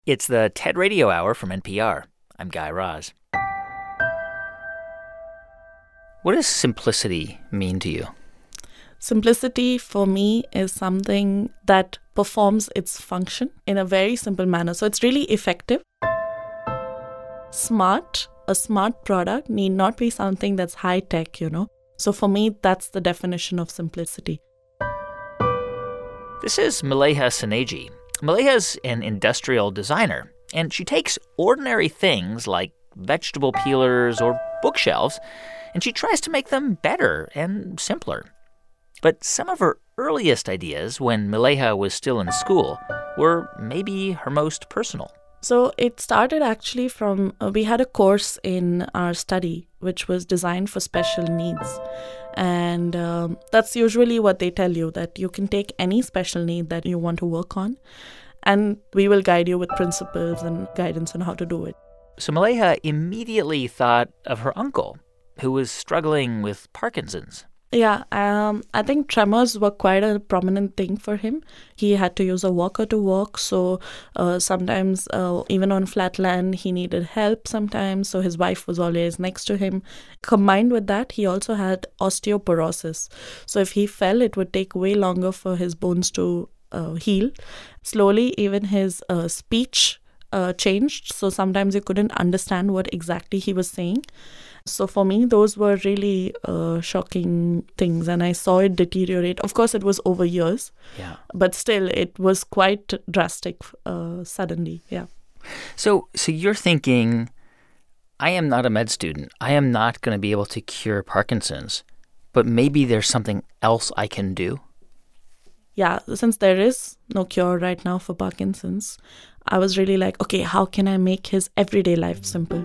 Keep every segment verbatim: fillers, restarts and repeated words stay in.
It's the TED Radio Hour from N P R. I'm Guy Raz. What does simplicity mean to you? Simplicity for me is something that performs its function in a very simple manner. So it's really effective. Smart, a smart product need not be something that's high tech, you know. So for me, that's the definition of simplicity. This is Maleha Soneji. Maleha's an industrial designer, and she takes ordinary things like vegetable peelers or bookshelves, and she tries to make them better and simpler. But some of her earliest ideas when Maleha was still in school were maybe her most personal. So it started actually from, uh, we had a course in our study which was designed for special needs. And um, that's usually what they tell you, that you can take any special need that you want to work on, and we will guide you with principles and guidance on how to do it. So Maleha immediately thought of her uncle, who was struggling with Parkinson's. Yeah, um, I think tremors were quite a prominent thing for him. He had to use a walker to walk, so uh, sometimes uh, even on flat land, he needed help sometimes, so his wife was always next to him. Combined with that, he also had osteoporosis. So if he fell, it would take way longer for his bones to uh, heal. Slowly, even his uh, speech uh, changed, so sometimes you couldn't understand what exactly he was saying. So for me, those were really uh, shocking things, and I saw it deteriorate. Of course, it was over years, Yeah. but still, it was quite drastic uh, suddenly, yeah. So, so you're thinking, I am not a med student. I am not going to be able to cure Parkinson's, but maybe there's something else I can do? Yeah, since there is no cure right now for Parkinson's, I was really like, okay, how can I make his everyday life simple?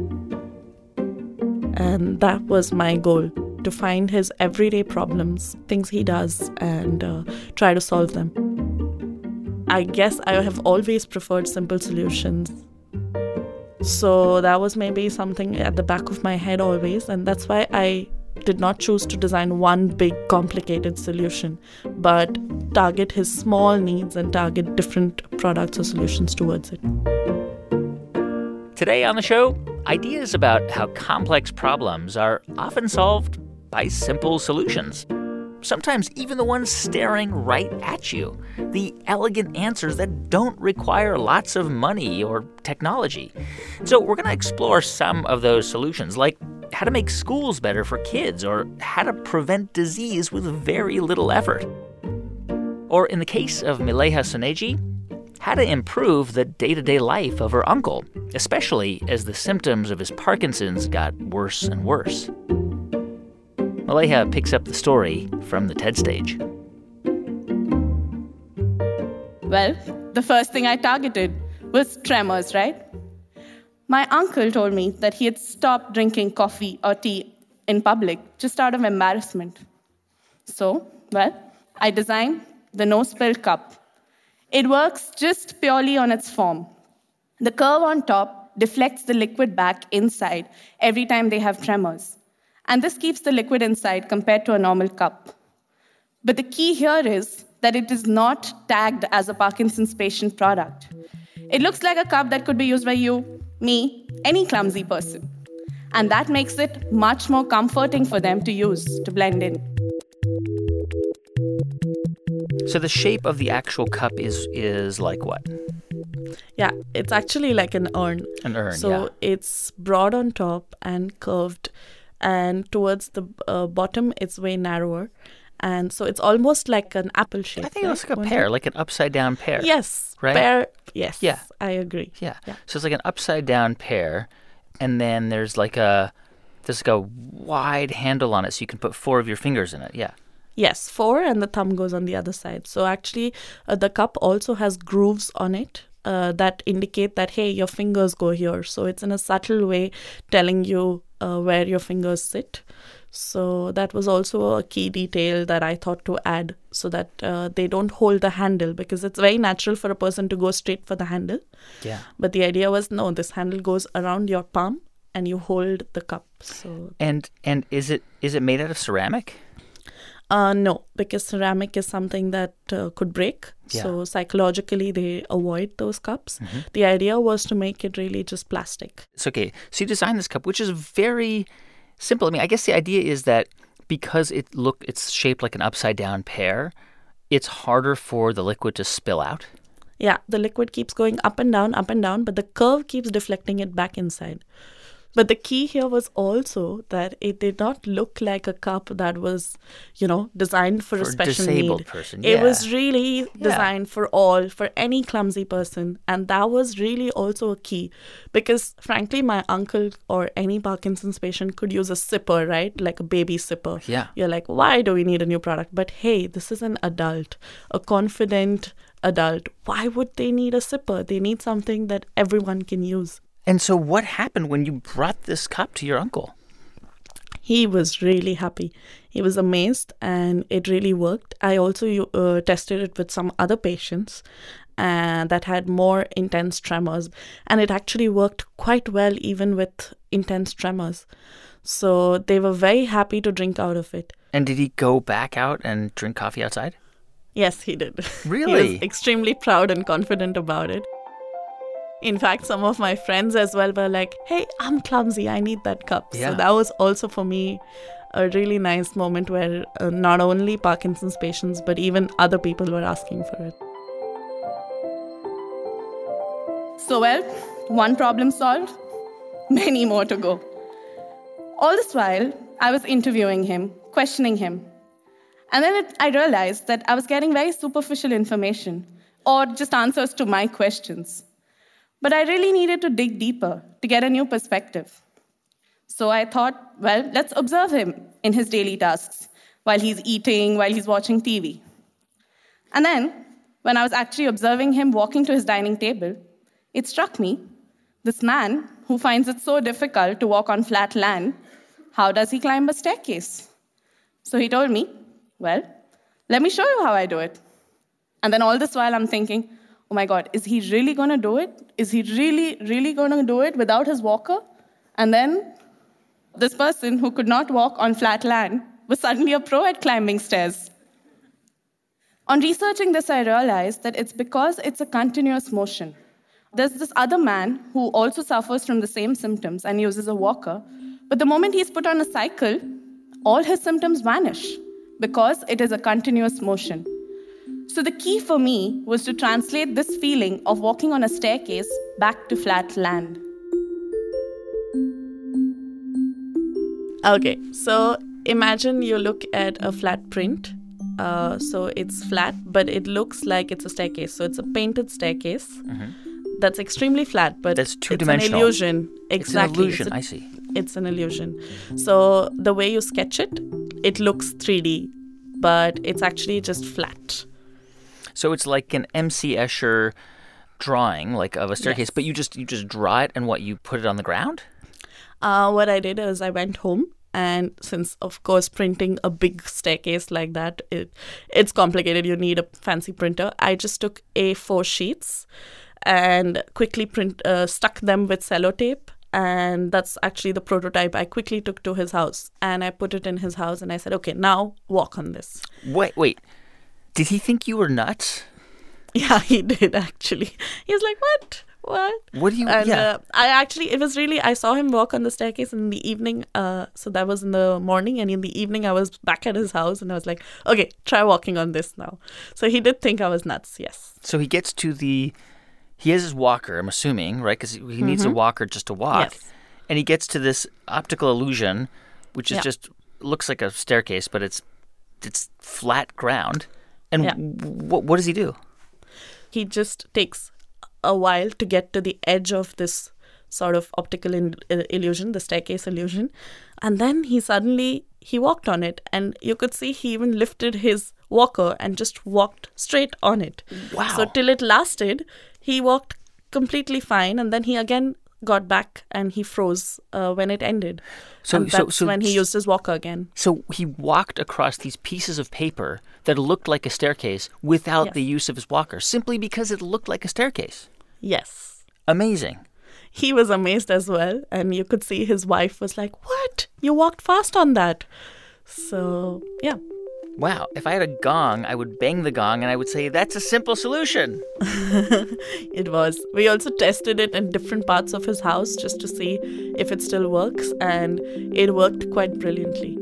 And that was my goal, to find his everyday problems, things he does, and uh, try to solve them. I guess I have always preferred simple solutions. So that was maybe something at the back of my head always, and that's why I did not choose to design one big complicated solution, but target his small needs and target different products or solutions towards it. Today on the show, ideas about how complex problems are often solved by simple solutions. Sometimes even the ones staring right at you. The elegant answers that don't require lots of money or technology. So we're going to explore some of those solutions, like how to make schools better for kids or how to prevent disease with very little effort. Or in the case of Maleha Soneji, how to improve the day-to-day life of her uncle, especially as the symptoms of his Parkinson's got worse and worse. Maleha picks up the story from the TED stage. Well, the first thing I targeted was tremors, right? My uncle told me that he had stopped drinking coffee or tea in public just out of embarrassment. So, well, I designed the no-spill cup. It works just purely on its form. The curve on top deflects the liquid back inside every time they have tremors. And this keeps the liquid inside compared to a normal cup. But the key here is that it is not tagged as a Parkinson's patient product. It looks like a cup that could be used by you, me, any clumsy person. And that makes it much more comforting for them to use, to blend in. So the shape of the actual cup is is like what? Yeah, it's actually like an urn. An urn, so yeah. It's broad on top and curved, and towards the uh, bottom, it's way narrower. And so it's almost like an apple shape. I think right? it looks like a Wouldn't pear, it? like an upside-down pear. Yes, Right? pear. Yes, Yeah. I agree. Yeah. Yeah. So it's like an upside-down pear, and then there's like a there's like a wide handle on it, so you can put four of your fingers in it. Yeah. Yes, four, and the thumb goes on the other side. So actually, uh, the cup also has grooves on it uh, that indicate that, hey, your fingers go here. So it's in a subtle way telling you uh, where your fingers sit. So that was also a key detail that I thought to add, so that uh, they don't hold the handle, because it's very natural for a person to go straight for the handle. Yeah. But the idea was, no, this handle goes around your palm and you hold the cup. So And and is it is it made out of ceramic? Uh, no, because ceramic is something that uh, could break. Yeah. So psychologically, they avoid those cups. Mm-hmm. The idea was to make it really just plastic. So, okay, so you designed this cup, which is very simple. I mean, I guess the idea is that because it look it's shaped like an upside-down pear, it's harder for the liquid to spill out. Yeah, the liquid keeps going up and down, up and down, but the curve keeps deflecting it back inside. But the key here was also that it did not look like a cup that was, you know, designed for, For a a special disabled need. person, It yeah. was really designed for all, for any clumsy person. And that was really also a key. Because frankly, my uncle or any Parkinson's patient could use a sipper, right? Like a baby sipper. Yeah. You're like, why do we need a new product? But hey, this is an adult, a confident adult. Why would they need a sipper? They need something that everyone can use. And so what happened when you brought this cup to your uncle? He was really happy. He was amazed and it really worked. I also uh, tested it with some other patients uh, that had more intense tremors. And it actually worked quite well even with intense tremors. So they were very happy to drink out of it. And did he go back out and drink coffee outside? Yes, he did. Really? He was extremely proud and confident about it. In fact, some of my friends as well were like, hey, I'm clumsy. I need that cup. Yeah. So that was also for me a really nice moment where uh, not only Parkinson's patients, but even other people were asking for it. So, well, one problem solved, many more to go. All this while, I was interviewing him, questioning him. And then it, I realized that I was getting very superficial information or just answers to my questions. But I really needed to dig deeper to get a new perspective. So I thought, well, let's observe him in his daily tasks, while he's eating, while he's watching T V. And then, when I was actually observing him walking to his dining table, it struck me, this man who finds it so difficult to walk on flat land, how does he climb a staircase? So he told me, well, let me show you how I do it. And then all this while I'm thinking, oh my God, is he really going to do it? Is he really, really going to do it without his walker? And then this person who could not walk on flat land was suddenly a pro at climbing stairs. On researching this, I realized that it's because it's a continuous motion. There's this other man who also suffers from the same symptoms and uses a walker, but the moment he's put on a cycle, all his symptoms vanish because it is a continuous motion. So the key for me was to translate this feeling of walking on a staircase back to flat land. Okay, so imagine you look at a flat print. Uh, so it's flat, but it looks like it's a staircase. So it's a painted staircase mm-hmm. that's extremely flat, but that's two-dimensional. It's an illusion. Exactly. It's an illusion, it's a, I see. It's an illusion. So the way you sketch it, it looks three D, but it's actually just flat. So it's like an M C Escher drawing, like of a staircase, yes. but you just you just draw it and what, you put it on the ground? Uh, what I did is I went home. And since, of course, printing a big staircase like that, it it's complicated. You need a fancy printer. I just took A four sheets and quickly print uh, stuck them with sellotape. And that's actually the prototype I quickly took to his house. And I put it in his house and I said, okay, now walk on this. Wait, wait. Did he think you were nuts? Yeah, he did, actually. He was like, what? What? What do you... And, yeah. uh, I actually, it was really, I saw him walk on the staircase in the evening. Uh, so that was in the morning. And in the evening, I was back at his house. And I was like, okay, try walking on this now. So he did think I was nuts, yes. So he gets to the... He has his walker, I'm assuming, right? Because he mm-hmm. needs a walker just to walk. Yes. And he gets to this optical illusion, which is yeah. just... looks like a staircase, but it's it's flat ground. And yeah. w- what does he do? He just takes a while to get to the edge of this sort of optical in- illusion, the staircase illusion. And then he suddenly, he walked on it. And you could see he even lifted his walker and just walked straight on it. Wow. So till it lasted, he walked completely fine. And then he again got back and he froze uh, when it ended. So, and that's so, so, when he used his walker again. So he walked across these pieces of paper that looked like a staircase without yes. the use of his walker, simply because it looked like a staircase. Yes. Amazing. He was amazed as well. And you could see his wife was like, what? You walked fast on that. So, yeah. Wow, if I had a gong, I would bang the gong and I would say, that's a simple solution. It was. We also tested it in different parts of his house just to see if it still works, and it worked quite brilliantly.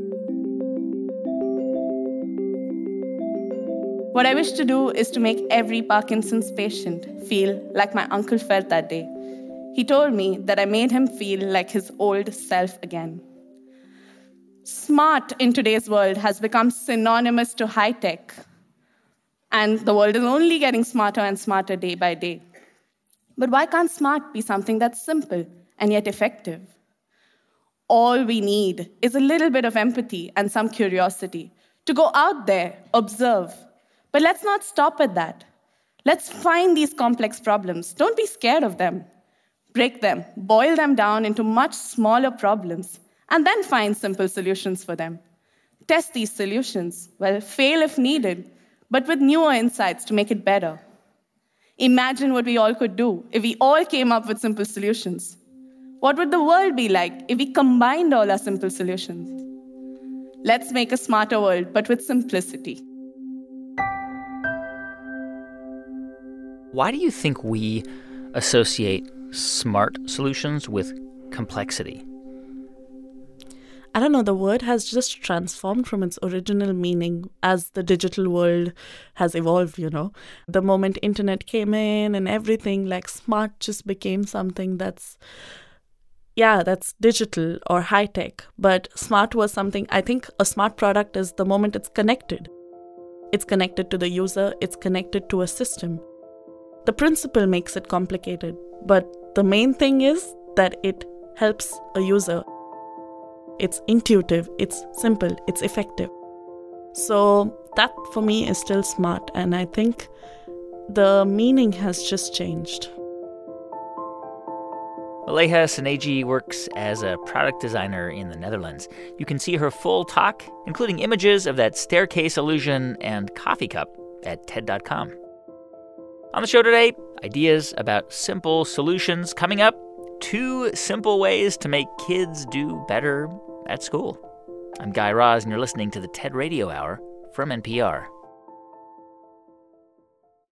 What I wish to do is to make every Parkinson's patient feel like my uncle felt that day. He told me that I made him feel like his old self again. Smart in today's world has become synonymous to high tech. And the world is only getting smarter and smarter day by day. But why can't smart be something that's simple and yet effective? All we need is a little bit of empathy and some curiosity to go out there, observe. But let's not stop at that. Let's find these complex problems. Don't be scared of them. Break them, boil them down into much smaller problems, and then find simple solutions for them. Test these solutions, well, fail if needed, but with newer insights to make it better. Imagine what we all could do if we all came up with simple solutions. What would the world be like if we combined all our simple solutions? Let's make a smarter world, but with simplicity. Why do you think we associate smart solutions with complexity? I don't know, the word has just transformed from its original meaning as the digital world has evolved, you know. The moment internet came in and everything, like smart just became something that's, yeah, that's digital or high tech. But smart was something, I think a smart product is the moment it's connected. It's connected to the user, it's connected to a system. The principle makes it complicated, but the main thing is that it helps a user. It's intuitive, it's simple, it's effective. So that for me is still smart, and I think the meaning has just changed. Maleha Soneji works as a product designer in the Netherlands. You can see her full talk, including images of that staircase illusion and coffee cup, at T E D dot com. On the show today, ideas about simple solutions. Coming up, two simple ways to make kids do better at school. I'm Guy Raz, and you're listening to the TED Radio Hour from N P R.